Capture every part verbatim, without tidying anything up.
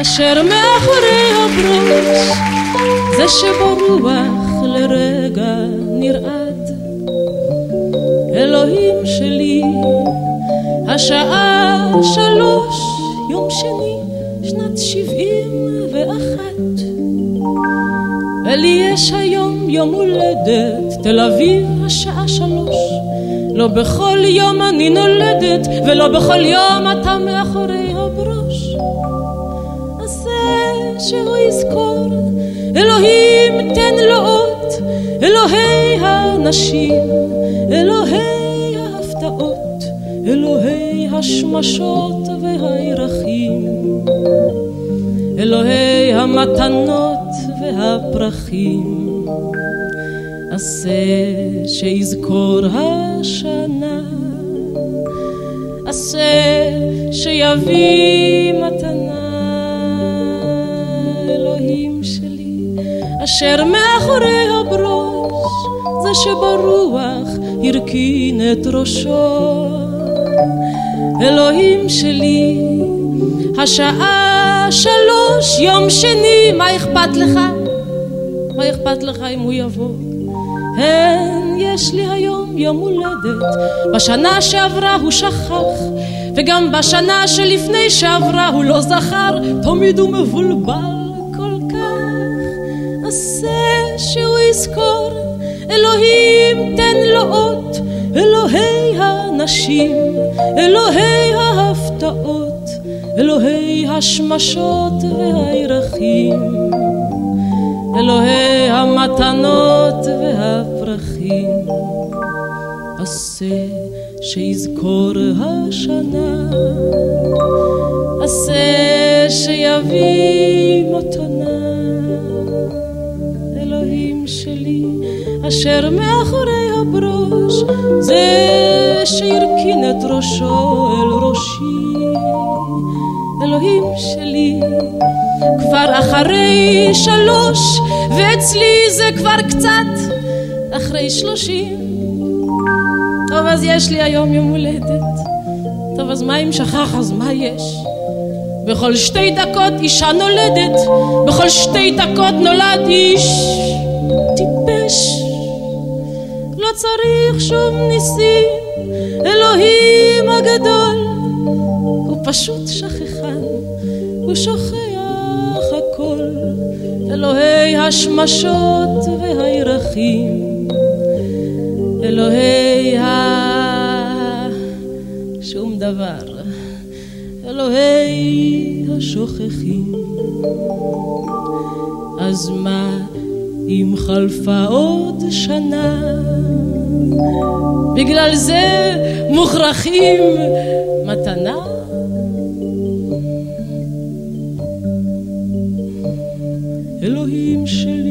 אשר מאחורי הברוש, זה שברוח לרגע נרעד. אלוהים שלי, השעה שלוש, יום שני, שנת שבעים ואחת. ולי יש היום יום הולדת, תל אביב השעה שלוש. לא בכל יום אני נולדת, ולא בכל יום אתה מאחורי הברוש. אז זה שהוא יזכור, אלוהים תן לו אות, אלוהי האנשים, אלוהי ההפתעות, אלוהי השמשות והירחים, אלוהי המתנות והפרחים. עשה שיזכור השנה, עשה שיביא מתנה. אלוהים שלי, אשר מאחורי הברוש, זה שברוח הרכין את ראשו. אלוהים שלי, השעה שלוש, יום שני, מה אכפת לך? מה אכפת לך אם הוא יבוא? אין, יש לי היום יום הולדת. בשנה שעברה הוא שכח, וגם בשנה שלפני שעברה הוא לא זכר. תמיד הוא מבולבל כל כך. עשה שהוא יזכור, אלוהים תן לו אות, אלוהי האנשים, אלוהי ההפתעות, אלוהי השמשות והירחים, אלוהי המתנות והפרחים. עשה שיזכור השנה, עשה שיביא מתנה. אלוהים שלי, אשר מאחורי הברוש, זה שירכין את ראשו אל ראשי. אלוהים שלי, כבר אחרי שלוש, ואצלי זה כבר קצת אחרי שלושים. טוב, אז יש לי היום יום הולדת. טוב, אז מה אם שכח? אז מה יש? בכל שתי דקות אישה נולדת, בכל שתי דקות נולד איש טיפש. לא צריך שום ניסים, אלוהים הגדול הוא פשוט שכחן, הוא שוכח הכל. אלוהי השמשות והירחים, אלוהי ה... שום דבר, אלוהי השוכחים. אז מה אם חלפה עוד שנה? בגלל זה מוכרחים מתנה? אלוהים שלי,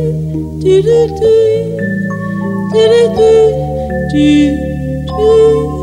do do do do